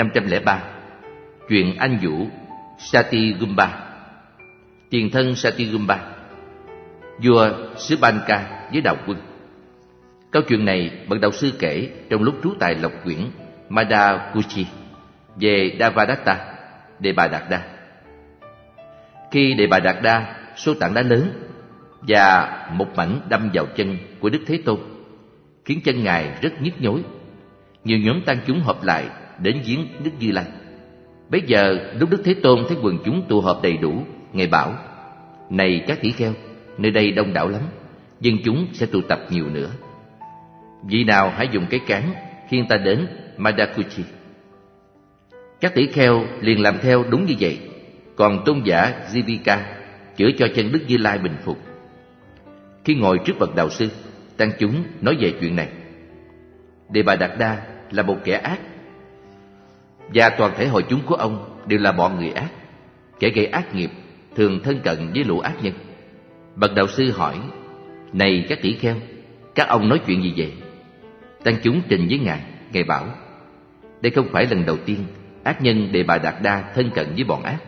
503. Chuyện anh vũ Satyagumba. Tiền thân Satyagumba, vua xứ Banka với đạo quân. Câu chuyện này bậc đạo sư kể trong lúc trú tại Lộc Quyển Madakuchi về Devadatta, Đề Bà Đạt Đa. Khi Đề Bà Đạt Đa số tảng đá lớn và một mảnh đâm vào chân của Đức Thế Tôn, khiến chân Ngài rất nhức nhối. Nhiều nhóm tăng chúng họp lại đến viếng Đức Như Lai. Bấy giờ lúc Đức Thế Tôn thấy quần chúng tụ họp đầy đủ, Ngài bảo: này các tỷ kheo, nơi đây đông đảo lắm, dân chúng sẽ tụ tập nhiều nữa. Vị nào hãy dùng cái cán khiêng ta đến Madakuchi. Các tỷ kheo liền làm theo đúng như vậy. Còn tôn giả Jivika chữa cho chân Đức Như Lai bình phục. Khi ngồi trước bậc đạo sư, tăng chúng nói về chuyện này. Đề Bà Đạt Đa là một kẻ ác, và toàn thể hội chúng của ông đều là bọn người ác, kẻ gây ác nghiệp, thường thân cận với lũ ác nhân. Bậc đạo sư hỏi: này các tỷ kheo, các ông nói chuyện gì vậy? Tăng chúng trình với Ngài. Ngài bảo: đây không phải lần đầu tiên ác nhân Đề Bà Đạt Đa thân cận với bọn ác,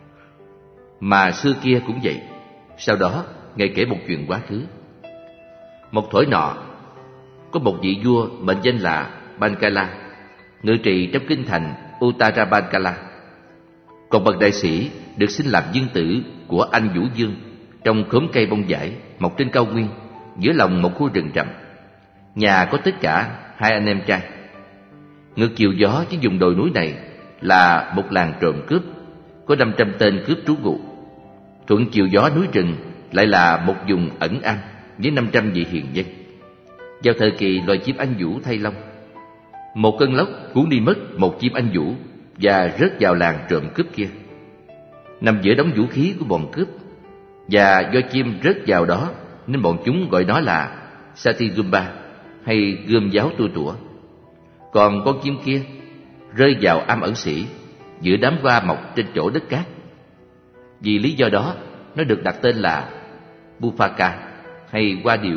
mà xưa kia cũng vậy. Sau đó Ngài kể một chuyện quá khứ. Một thổi nọ, có một vị vua mệnh danh là Bankala, ngự trị trong kinh thành Uttara Bankala. Còn bậc đại sĩ được xin làm dương tử của anh Vũ Dương trong khóm cây bông vải mọc trên cao nguyên giữa lòng một khu rừng rậm. Nhà có tất cả 2 anh em trai. Ngược chiều gió trên vùng đồi núi này là một làng trộm cướp, có 500 tên cướp trú ngụ. Thuận chiều gió núi rừng lại là một vùng ẩn am với 500 vị hiền dân. Vào thời kỳ loài chim anh vũ thay lông, một cơn lốc cuốn đi mất một chim anh vũ và rớt vào làng trộm cướp kia, nằm giữa đống vũ khí của bọn cướp. Và do chim rớt vào đó nên bọn chúng gọi nó là Satyagumba, hay gươm giáo tua tủa. Còn con chim kia rơi vào am ẩn sĩ giữa đám hoa mọc trên chỗ đất cát. Vì lý do đó nó được đặt tên là Bufaka, hay hoa điểu.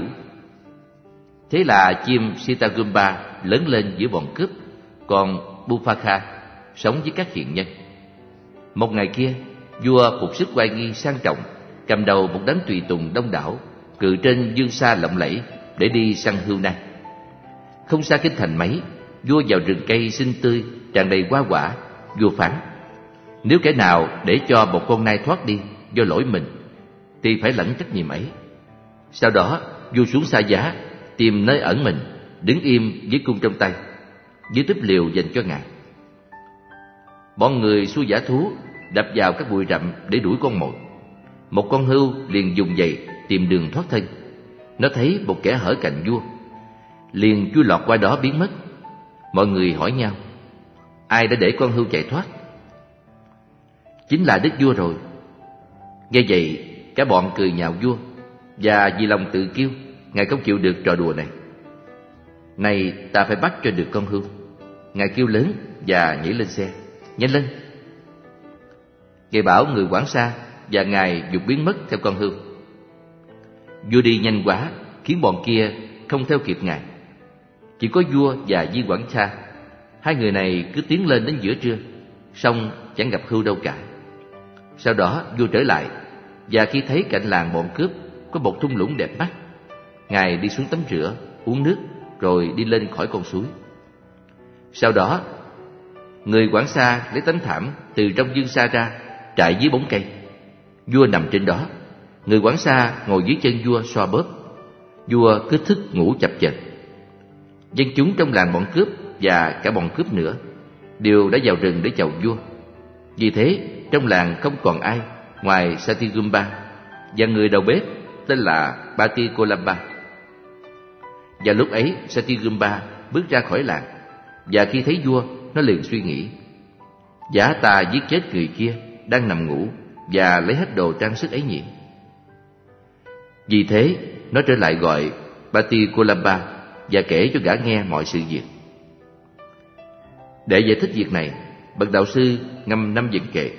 Thế là chim Satyagumba lớn lên giữa bọn cướp, còn Bufaka sống với các hiền nhân. Một ngày kia, vua phục sức oai nghi sang trọng, cầm đầu một đám tùy tùng đông đảo, cự trên dương xa lộng lẫy để đi săn hươu nai. Không xa kinh thành mấy, vua vào rừng cây xinh tươi tràn đầy hoa quả. Vua phán: nếu kẻ nào để cho một con nai thoát đi do lỗi mình thì phải lãnh trách nhiệm ấy. Sau đó vua xuống xa giá, tìm nơi ẩn mình, đứng im với cung trong tay, dưới túp liều dành cho Ngài. Bọn người xua dã thú đập vào các bụi rậm để đuổi con mồi. Một con hươu liền dùng giày tìm đường thoát thân. Nó thấy một kẻ hở cạnh vua, liền chui lọt qua đó biến mất. Mọi người hỏi nhau: ai đã để con hươu chạy thoát? Chính là đức vua rồi. Nghe vậy, cả bọn cười nhạo vua, và vì lòng tự kiêu, Ngài không chịu được trò đùa này. Này, ta phải bắt cho được con hươu. Ngài kêu lớn và nhảy lên xe. Nhanh lên! Ngài bảo người quản xa, và Ngài dục biến mất theo con hươu. Vua đi nhanh quá, khiến bọn kia không theo kịp Ngài. Chỉ có vua và Di Quản Xa, 2 người này cứ tiến lên đến giữa trưa, song chẳng gặp hươu đâu cả. Sau đó vua trở lại, và khi thấy cạnh làng bọn cướp có một thung lũng đẹp mắt, Ngài đi xuống tắm rửa, uống nước, rồi đi lên khỏi con suối. Sau đó người quản xa lấy tấm thảm từ trong dương xa ra, trải dưới bóng cây. Vua nằm trên đó, người quản xa ngồi dưới chân vua xoa bóp. Vua cứ thức ngủ chập chờn. Dân chúng trong làng bọn cướp và cả bọn cướp nữa đều đã vào rừng để chầu vua. Vì thế trong làng không còn ai ngoài Satyagumba và người đầu bếp tên là Patikolaba. Và lúc ấy Satyagumba bước ra khỏi làng, và khi thấy vua, nó liền suy nghĩ: giá ta giết chết người kia đang nằm ngủ và lấy hết đồ trang sức ấy nhỉ? Vì thế nó trở lại gọi Patikolaba và kể cho gã nghe mọi sự việc. Để giải thích việc này, bậc đạo sư ngâm 5 vần kệ.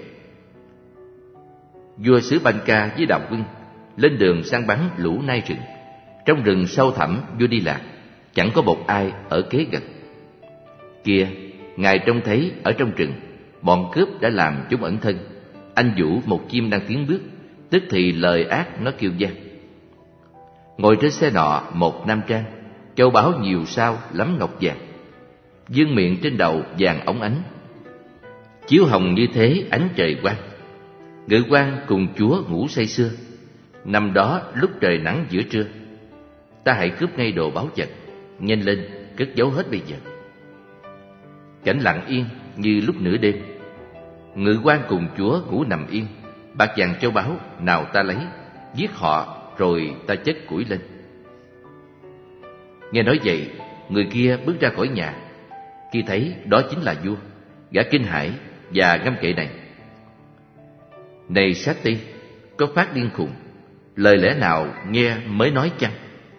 Vua xứ Banka với đạo quân lên đường săn bắn lũ nai rừng. Trong rừng sâu thẳm vua đi lạc, chẳng có một ai ở kế gần. Kia, Ngài trông thấy ở trong rừng, bọn cướp đã làm chúng ẩn thân. Anh Vũ, một chim đang tiến bước, tức thì lời ác nó kêu vang. Ngồi trên xe nọ một nam trang, châu báu nhiều sao lắm ngọc vàng, vương miện trên đầu vàng óng ánh, chiếu hồng như thế ánh trời quang. Ngự quan cùng chúa ngủ say sưa, nằm đó lúc trời nắng giữa trưa. Ta hãy cướp ngay đồ báu vật, nhanh lên cất giấu hết bây giờ. Cảnh lặng yên như lúc nửa đêm. Ngự quan cùng chúa ngủ nằm yên, bạc vàng châu báu nào ta lấy, giết họ rồi ta chất củi lên. Nghe nói vậy, người kia bước ra khỏi nhà. Khi thấy đó chính là vua, gã kinh hãi và ngâm kệ này: Này Sát Ti, có phát điên khùng, lời lẽ nào nghe mới nói chăng?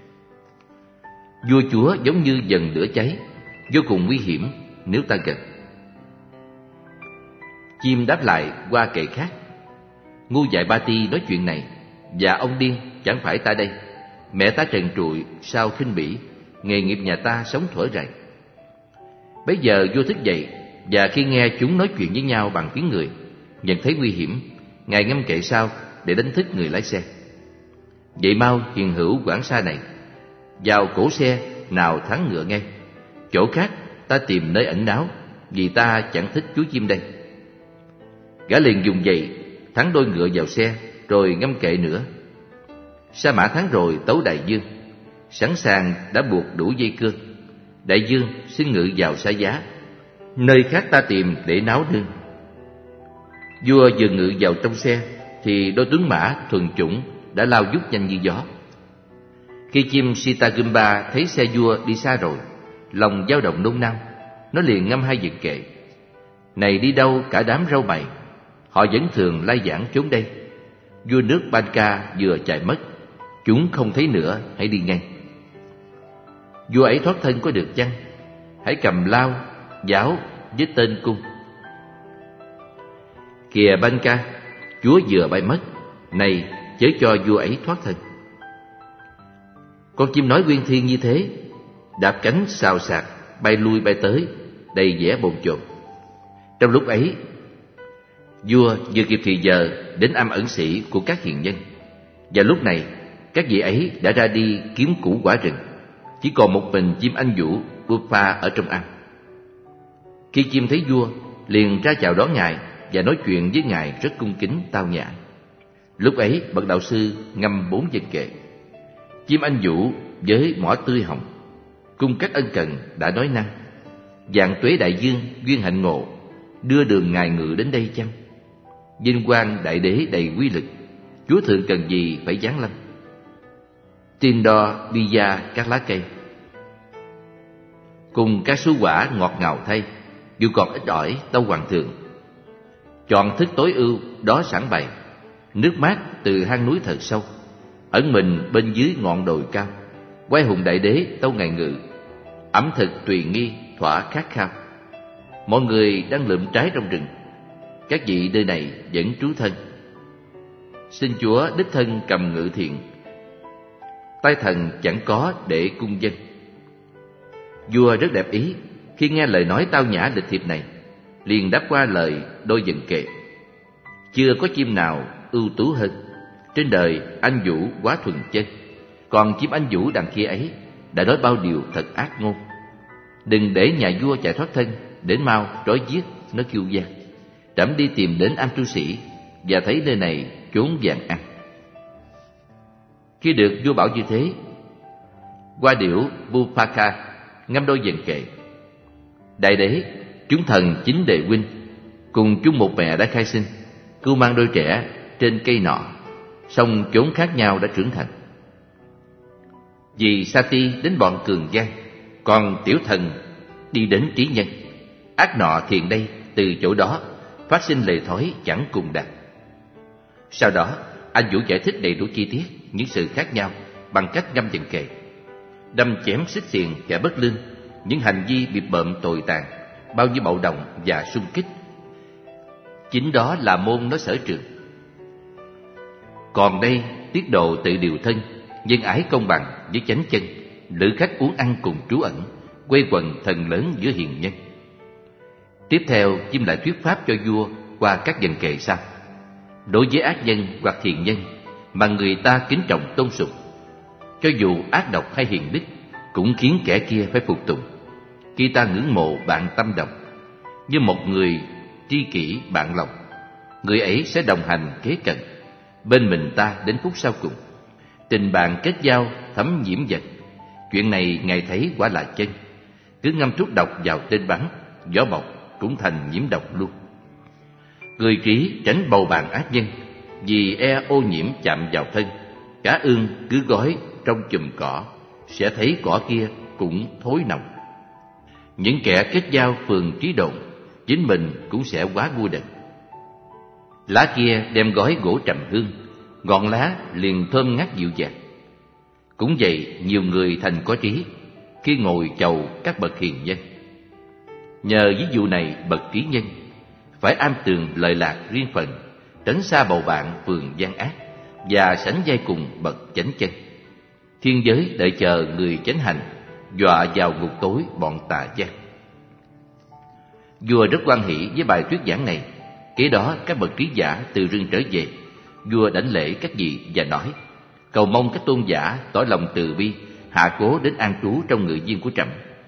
Vua chúa giống như dần lửa cháy, vô cùng nguy hiểm nếu ta gần. Chim đáp lại qua kệ khác: Ngu dại Ba Ti nói chuyện này, và ông điên chẳng phải ta đây. Mẹ ta trần trụi sao khinh bỉ, nghề nghiệp nhà ta sống thuở rày. Bấy giờ vua thức dậy, và khi nghe chúng nói chuyện với nhau bằng tiếng người, nhận thấy nguy hiểm, ngài ngâm kệ sau để đánh thức người lái xe. Vậy mau hiền hữu quản xa này, vào cổ xe nào thắng ngựa ngay. Chỗ khác ta tìm nơi ẩn náu, vì ta chẳng thích chú chim đây. Gã liền dùng giày thắng đôi ngựa vào xe, rồi ngâm kệ nữa. Sa mã thắng rồi tấu đại dương, sẵn sàng đã buộc đủ dây cương. Đại dương xin ngự vào xa giá, nơi khác ta tìm để náo nương. Vua vừa ngự vào trong xe, thì đôi tuấn mã thuần chủng đã lao vút nhanh như gió. Khi chim Sitagumba thấy xe vua đi xa rồi, lòng dao động nôn nao, nó liền ngâm hai vần kệ: Này đi đâu cả đám râu mày, họ vẫn thường lai vãng trốn đây. Vua nước Banka vừa chạy mất, chúng không thấy nữa, hãy đi ngay. Vua ấy thoát thân có được chăng? Hãy cầm lao, giáo với tên cung. Kìa Banka, chúa vừa bay mất, này chớ cho vua ấy thoát thân. Con chim nói uyên thiên như thế, đạp cánh xào xạc, bay lui bay tới, đầy vẻ bồn chồn. Trong lúc ấy, vua vừa kịp thì giờ đến am ẩn sĩ của các hiền nhân. Và lúc này, các vị ấy đã ra đi kiếm củ quả rừng, chỉ còn một mình chim anh vũ Bupa ở trong am. Khi chim thấy vua, liền ra chào đón ngài và nói chuyện với ngài rất cung kính tao nhã. Lúc ấy bậc đạo sư ngâm 4 vần kệ. Chim anh vũ với mỏ tươi hồng, cung các ân cần đã nói năng: Vạn tuế đại dương duyên hạnh ngộ, đưa đường ngài ngự đến đây chăng? Vinh quang đại đế đầy quy lực, chúa thượng cần gì phải giáng lâm? Tin đo bi da các lá cây, cùng các số quả ngọt ngào thay, dù còn ít ỏi tâu hoàng thượng. Chọn thức tối ưu đó sẵn bày, nước mát từ hang núi thật sâu, ẩn mình bên dưới ngọn đồi cao. Quay hùng đại đế tâu ngài ngự, ẩm thực tùy nghi thỏa khát khao. Mọi người đang lượm trái trong rừng, các vị nơi này vẫn trú thân. Xin chúa đích thân cầm ngự thiện, tay thần chẳng có để cung dân. Vua rất đẹp ý khi nghe lời nói tao nhã lịch thiệp này, liền đáp qua lời đôi vần kệ: Chưa có chim nào ưu tú hơn, trên đời anh vũ quá thuần chân. Còn chim anh vũ đằng kia ấy đã nói bao điều thật ác ngôn. Đừng để nhà vua chạy thoát thân, đến mau trói giết nó kêu vang. Trẫm đi tìm đến am tu sĩ, và thấy nơi này chốn vàng ăn. Khi được vua bảo như thế, qua điểu Bupaka ngâm đôi vần kệ: Đại đế, chúng thần chính đệ huynh, cùng chung một mẹ đã khai sinh, cưu mang đôi trẻ trên cây nọ, song chốn khác nhau đã trưởng thành. Vì Sati đến bọn cường gian, còn tiểu thần đi đến trí nhân. Ác nọ thiền đây từ chỗ đó phát sinh lề thói chẳng cùng đạt. Sau đó anh Vũ giải thích đầy đủ chi tiết những sự khác nhau bằng cách ngâm vần kệ, đâm chém xích xiềng kẻ bất lương, những hành vi bịp bợm tồi tàn, bao nhiêu bạo động và xung kích. Chính đó là môn nó sở trường. Còn đây tiết độ tự điều thân, nhân ái công bằng với chánh chân, lữ khách uống ăn cùng trú ẩn, quây quần thần lớn giữa hiền nhân. Tiếp theo, Chim lại thuyết pháp cho vua qua các dần kệ sau. Đối với ác nhân hoặc thiện nhân mà người ta kính trọng tôn sùng, cho dù ác độc hay hiền đức, cũng khiến kẻ kia phải phục tùng. Khi ta ngưỡng mộ bạn tâm đồng, như một người tri kỷ bạn lòng, người ấy sẽ đồng hành kế cận, bên mình ta đến phút sau cùng. Tình bạn kết giao thấm nhiễm dần. Chuyện này Ngài thấy quả là chân. Cứ ngâm thuốc độc vào tên bắn, vỏ bọc cũng thành nhiễm độc luôn. Người trí tránh bầu bạn ác nhân, vì e ô nhiễm chạm vào thân. Cá ương cứ gói trong chùm cỏ, sẽ thấy cỏ kia cũng thối nồng. Những kẻ kết giao phường trí độn, chính mình cũng sẽ quá ngu đần. Lá kia đem gói gỗ trầm hương, ngọn lá liền thơm ngát dịu dàng. Cũng vậy, nhiều người thành có trí khi ngồi chầu các bậc hiền nhân. Nhờ ví dụ này, bậc trí nhân phải am tường lợi lạc riêng phần, tránh xa bầu bạn phường gian ác, và sánh vai cùng bậc chánh chân. Thiên giới đợi chờ người chánh hành, dọa vào ngục tối bọn tà gian. Vua rất hoan hỷ với bài thuyết giảng này. Kế đó các bậc trí giả từ rừng trở về. Vua đảnh lễ các vị và nói: cầu mong các tôn giả tỏ lòng từ bi, hạ cố đến an trú trong ngự viên của trẫm.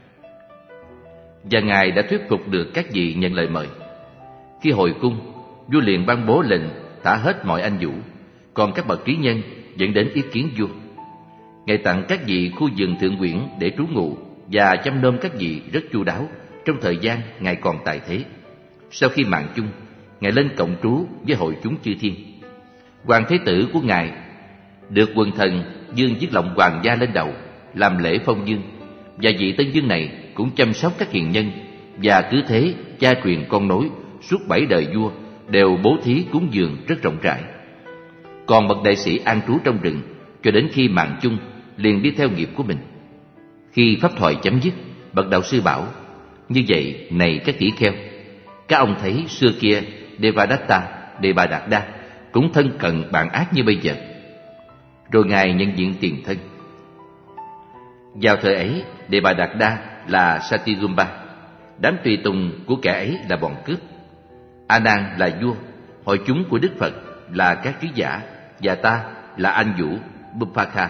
Và Ngài đã thuyết phục được các vị nhận lời mời. Khi hồi cung, vua liền ban bố lệnh thả hết mọi anh vũ, còn các bậc trí nhân dẫn đến ý kiến vua. Ngài tặng các vị khu vườn thượng quyển để trú ngụ và chăm nom các vị rất chu đáo trong thời gian Ngài còn tại thế. Sau khi mạng chung, Ngài lên cộng trú với hội chúng chư thiên. Hoàng thế tử của Ngài được quần thần dương chiếc lọng hoàng gia lên đầu làm lễ phong dương, và vị tân dương này cũng chăm sóc các hiền nhân, và cứ thế cha truyền con nối suốt 7 đời vua đều bố thí cúng dường rất rộng rãi. Còn bậc đại sĩ an trú trong rừng cho đến khi mạng chung liền đi theo nghiệp của mình. Khi pháp thoại chấm dứt, bậc đạo sư bảo: như vậy này các tỷ kheo, các ông thấy xưa kia Devadatta, Đề Bà Đạt Đa cũng thân cận bạn ác như bây giờ. Rồi Ngài nhận diện tiền thân. Vào thời ấy, Đề Bà Đạt Đa là Satyagumba, đám tùy tùng của kẻ ấy là bọn cướp. A Nan là vua, hội chúng của Đức Phật là các trí giả, và ta là anh vũ Buphakha.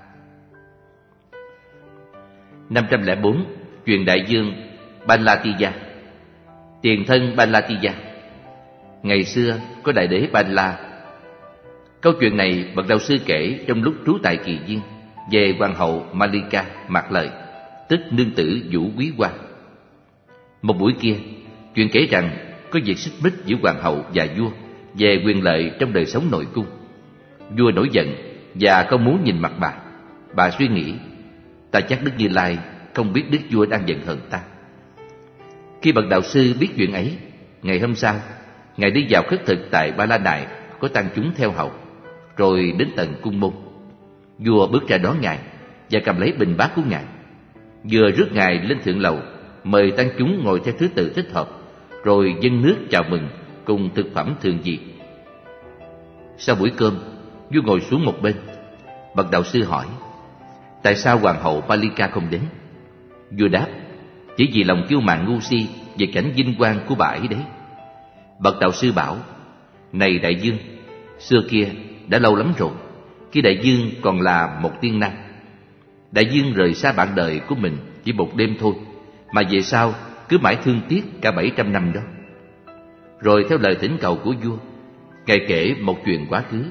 504. Truyền đại dương Banlatiya. Tiền thân Banlatiya. Ngày xưa có đại đế Banla. Câu chuyện này bậc đạo sư kể trong lúc trú tại Kỳ Viên về hoàng hậu Malika Mạc Lợi, tức nương tử Vũ Quý Hoa. Một buổi kia, chuyện kể rằng có việc xích mích giữa hoàng hậu và vua về quyền lợi trong đời sống nội cung. Vua nổi giận và không muốn nhìn mặt bà. Bà suy nghĩ: ta chắc Đức Như Lai không biết đức vua đang giận hờn ta. Khi bậc đạo sư biết chuyện ấy, ngày hôm sau, Ngài đi vào khất thực tại Ba La Nại có tăng chúng theo hầu, rồi đến tận cung môn. Vua bước ra đón Ngài và cầm lấy bình bát của Ngài, vừa rước Ngài lên thượng lầu, mời tăng chúng ngồi theo thứ tự thích hợp, rồi dâng nước chào mừng cùng thực phẩm thường dị. Sau buổi cơm, vua ngồi xuống một bên. Bậc đạo sư hỏi: tại sao hoàng hậu Palika không đến? Vua đáp: chỉ vì lòng kiêu mạn ngu si về cảnh vinh quang của bà ấy đấy. Bậc đạo sư bảo: này đại dương, xưa kia đã lâu lắm rồi, khi đại dương còn là một tiên năng. Đại dương rời xa bạn đời của mình chỉ một đêm thôi, mà về sau cứ mãi thương tiếc cả 700 năm đó. Rồi theo lời thỉnh cầu của vua, Ngài kể một chuyện quá khứ.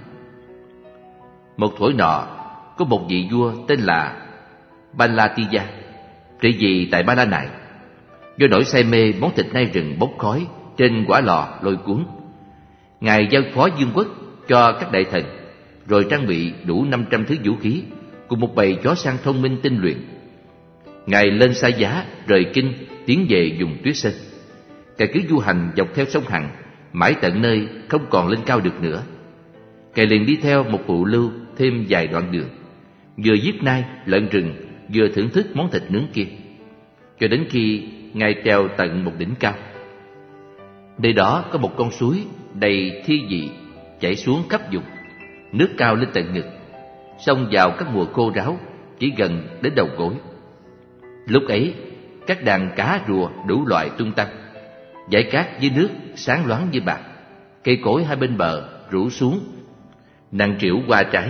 Một thuở nọ, có một vị vua tên là Banlatiya trị vì tại Ba La Nại. Do nỗi say mê món thịt nai rừng bốc khói trên quả lò lôi cuốn, Ngài giao phó vương quốc cho các đại thần, rồi trang bị đủ 500 thứ vũ khí cùng một bầy chó săn thông minh tinh luyện. Ngài lên Sa Giá rời kinh tiến về vùng Tuyết Sơn. Ngài cứ du hành dọc theo sông Hằng mãi tận nơi không còn lên cao được nữa. Ngài liền đi theo một phụ lưu thêm vài đoạn đường, vừa giết nai lợn rừng, vừa thưởng thức món thịt nướng kia, cho đến khi Ngài trèo tận một đỉnh cao. Nơi đó có một con suối đầy thi vị chảy xuống khắp vùng, nước cao lên tận ngực, xông vào các mùa khô ráo chỉ gần đến đầu gối. Lúc ấy, các đàn cá rùa đủ loại tung tăng. Dải cát dưới nước sáng loáng như bạc, cây cối hai bên bờ rủ xuống, nặng trĩu hoa trái.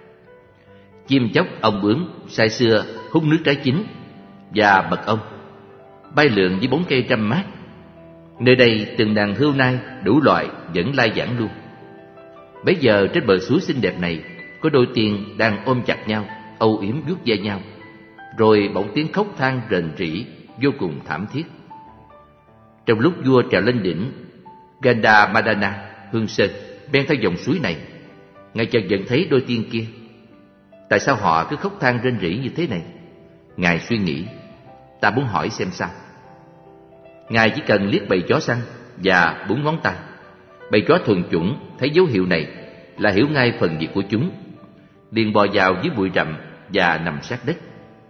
Chim chóc ong bướm say sưa hút nước trái chín và mật ong bay lượn dưới bóng cây râm mát. Nơi đây từng đàn hươu nai đủ loại vẫn lai vãng luôn. Bấy giờ trên bờ suối xinh đẹp này có đôi tiên đang ôm chặt nhau, âu yếm vuốt ve nhau. Rồi bỗng tiếng khóc than rền rĩ vô cùng thảm thiết. Trong lúc vua trèo lên đỉnh Gandhamadana, Hương Sơn, men theo dòng suối này, ngài chợt nhận thấy đôi tiên kia. Tại sao họ cứ khóc than rên rỉ như thế này? Ngài suy nghĩ, ta muốn hỏi xem sao. Ngài chỉ cần liếc bầy chó săn và búng ngón tay. Bầy chó thuần chủng thấy dấu hiệu này là hiểu ngay phần việc của chúng, liền bò vào dưới bụi rậm và nằm sát đất.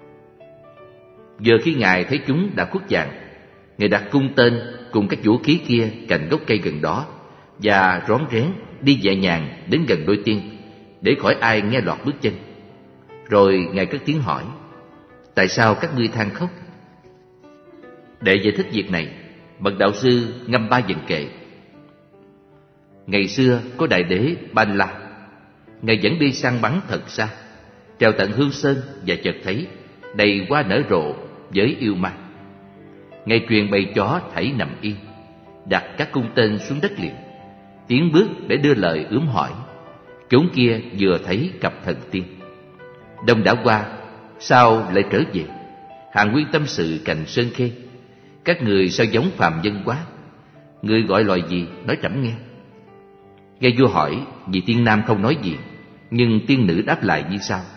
Giờ khi Ngài thấy chúng đã khuất dạng, Ngài đặt cung tên cùng các vũ khí kia cạnh gốc cây gần đó và rón rén đi nhẹ nhàng đến gần đôi tiên để khỏi ai nghe lọt bước chân. Rồi Ngài cất tiếng hỏi, tại sao các ngươi than khóc? Để giải thích việc này, bậc đạo sư ngâm ba dần kệ. Ngày xưa có đại đế Ban La, Ngài dẫn đi săn bắn thật xa, trèo tận Hương Sơn và chợt thấy đầy hoa nở rộ với yêu ma. Ngài truyền bầy chó thảy nằm yên, đặt các cung tên xuống đất liền, tiến bước để đưa lời ướm hỏi. Chốn kia vừa thấy cặp thần tiên. Đông đã qua, sao lại trở về? Hàng Nguyên tâm sự cành sơn khê. Các người sao giống phàm nhân quá? Người gọi loài gì, nói trẫm nghe. Nghe vua hỏi, vị tiên nam không nói gì, nhưng tiên nữ đáp lại như sau: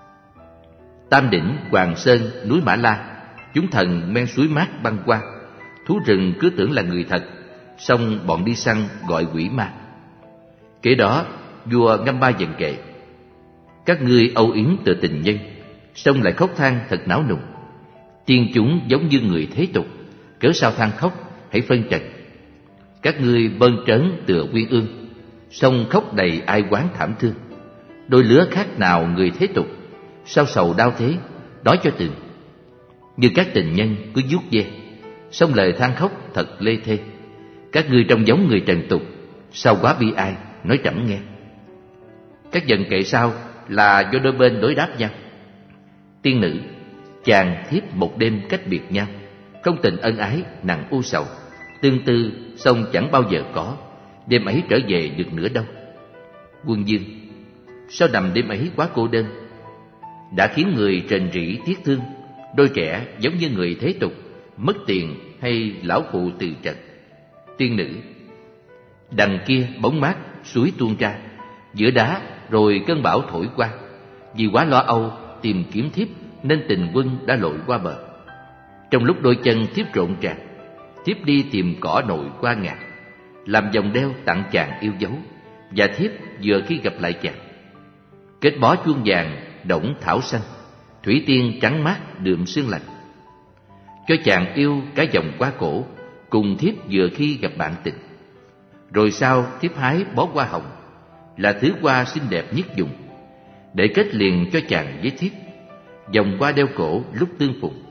Tam đỉnh, Hoàng Sơn, núi Mã La, chúng thần men suối mát băng qua. Thú rừng cứ tưởng là người thật, xong bọn đi săn gọi quỷ ma. Kể đó, vua ngâm ba dần kệ. Các ngươi âu yếm từ tình nhân, xong lại khóc than thật não nùng. Tiên chúng giống như người thế tục, cớ sao than khóc, hãy phân trần. Các ngươi bơn trớn tựa quyên ương, xong khóc đầy ai oán thảm thương. Đôi lứa khác nào người thế tục, sao sầu đau thế, nói cho từng. Như các tình nhân cứ vuốt ve, xong lời than khóc thật lê thê. Các ngươi trông giống người trần tục, sao quá bi ai, nói trẫm nghe. Các dần kệ sau là do đôi bên đối đáp nhau. Tiên nữ: chàng thiếp một đêm cách biệt nhau, không tình ân ái nặng u sầu, tương tư xong chẳng bao giờ có, đêm ấy trở về được nữa đâu. Quân vương: sao nằm đêm ấy quá cô đơn, đã khiến người rền rĩ tiếc thương. Đôi trẻ giống như người thế tục, mất tiền hay lão phụ từ trần. Tiên nữ: đằng kia bóng mát suối tuôn ra, giữa đá rồi cơn bão thổi qua. Vì quá lo âu tìm kiếm thiếp nên tình quân đã lội qua bờ. Trong lúc đôi chân thiếp rộn ràng, thiếp đi tìm cỏ nội qua ngàn, làm vòng đeo tặng chàng yêu dấu. Và thiếp vừa khi gặp lại chàng, kết bó chuông vàng đổng thảo xanh, thủy tiên trắng mát đượm sương lạnh. Cho chàng yêu cả vòng qua cổ, cùng thiếp vừa khi gặp bạn tình. Rồi sau thiếp hái bó hoa hồng, là thứ hoa xinh đẹp nhất vùng, để kết liền cho chàng với thiếp, vòng hoa đeo cổ lúc tương phùng.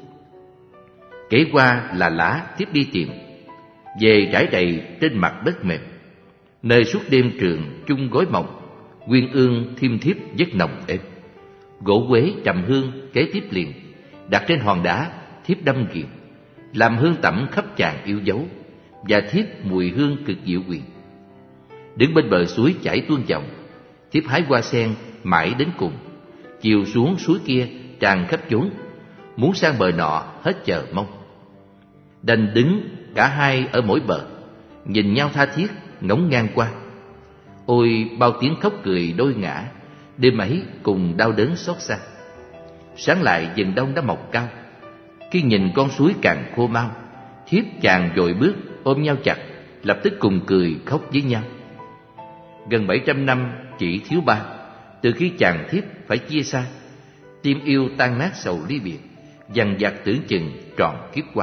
Kể qua là lá thiếp đi tìm, về trải đầy trên mặt đất mềm, nơi suốt đêm trường chung gối mộng, quyên ương thiêm thiếp giấc nồng êm. Gỗ quế trầm hương kế tiếp liền, đặt trên hòn đá thiếp đâm ghiền, làm hương tẩm khắp chàng yêu dấu, và thiếp mùi hương cực diệu quyền. Đứng bên bờ suối chảy tuôn dòng, thiếp hái hoa sen mãi đến cùng, chiều xuống suối kia tràn khắp chốn, muốn sang bờ nọ hết chờ mong. Đành đứng cả hai ở mỗi bờ, nhìn nhau tha thiết ngóng ngang qua. Ôi bao tiếng khóc cười đôi ngã, đêm ấy cùng đau đớn xót xa. Sáng lại rừng đông đã mọc cao, khi nhìn con suối càng khô mau, thiếp chàng vội bước ôm nhau chặt, lập tức cùng cười khóc với nhau. Gần 700 năm chỉ thiếu 3, từ khi chàng thiếp phải chia xa, tim yêu tan nát sầu ly biệt, dằn vặt tưởng chừng trọn kiếp qua.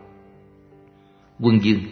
Quân vương: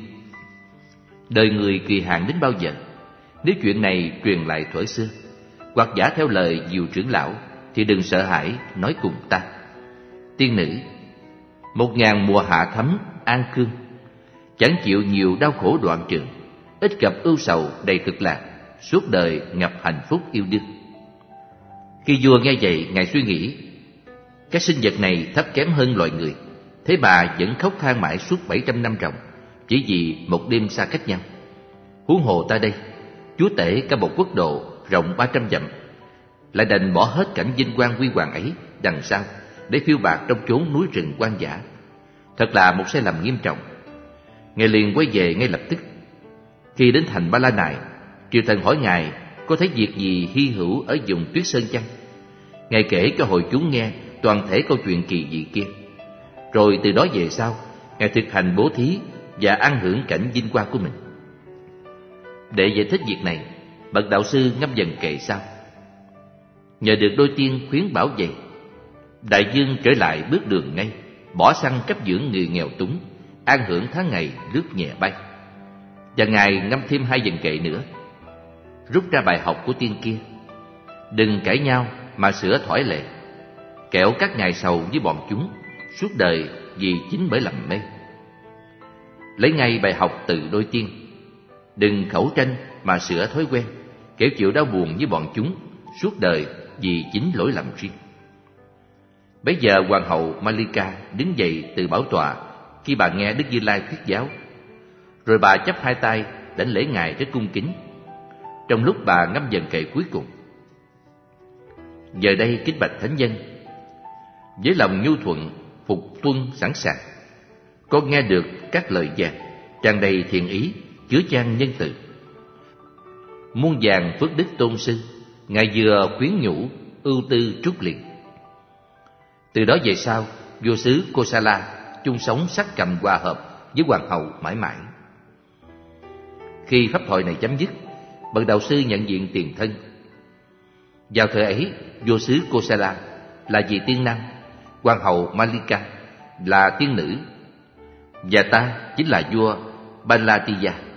đời người kỳ hạn đến bao giờ? Nếu chuyện này truyền lại thuở xưa, hoặc giả theo lời Diệu trưởng lão, thì đừng sợ hãi, nói cùng ta. Tiên nữ: 1000 mùa hạ thấm an khương, chẳng chịu nhiều đau khổ đoạn trường, ít gặp ưu sầu đầy cực lạc, suốt đời ngập hạnh phúc yêu đương. Khi vua nghe vậy, ngài suy nghĩ, các sinh vật này thấp kém hơn loài người, thế mà vẫn khóc than mãi suốt 700 năm ròng, chỉ vì một đêm xa cách nhau. Huống hồ ta đây, chúa tể cả một quốc độ rộng 300 dặm, lại đành bỏ hết cảnh vinh quang huy hoàng ấy đằng sau để phiêu bạt trong chốn núi rừng hoang dã. Thật là một sai lầm nghiêm trọng. Ngài liền quay về ngay lập tức. Khi đến thành Ba La Nại, triều thần hỏi ngài có thấy việc gì hy hữu ở vùng Tuyết Sơn chăng? Ngài kể cho hội chúng nghe toàn thể câu chuyện kỳ dị kia. Rồi từ đó về sau, ngài thực hành bố thí và ăn hưởng cảnh vinh quang của mình. Để giải thích việc này, bậc đạo sư ngâm dần kệ sau: nhờ được đôi tiên khuyến bảo vệ, đại dương trở lại bước đường ngay, bỏ xăng cấp dưỡng người nghèo túng, an hưởng tháng ngày lướt nhẹ bay. Và ngài ngâm thêm 2 dần kệ nữa, rút ra bài học của tiên kia: đừng cãi nhau mà sửa thỏi lệ, kẻo các ngài sầu với bọn chúng suốt đời vì chính bởi lầm mê. Lấy ngay bài học từ đôi tiên: đừng khẩu tranh mà sửa thói quen, kẻo chịu đau buồn với bọn chúng suốt đời vì chính lỗi lầm riêng. Bấy giờ hoàng hậu Malika đứng dậy từ bảo tọa khi bà nghe Đức Như Lai thuyết giáo, rồi bà chắp 2 tay đảnh lễ ngài rất cung kính. Trong lúc bà ngâm dần kệ cuối cùng: giờ đây kính bạch thánh nhân, với lòng nhu thuận phục tuân sẵn sàng, con nghe được các lời giảng tràn đầy thiện ý, chứa chan nhân từ. Muôn vàn phước đức tôn sư, ngài vừa khuyến nhủ ưu tư trút liền. Từ đó về sau, vua xứ Kosala chung sống sát cạnh hòa hợp với hoàng hậu mãi mãi. Khi pháp thoại này chấm dứt, bậc đạo sư nhận diện tiền thân. Vào thời ấy, vua xứ Kosala là vị tiên nam, hoàng hậu Malika là tiên nữ, và ta chính là vua Balatiya.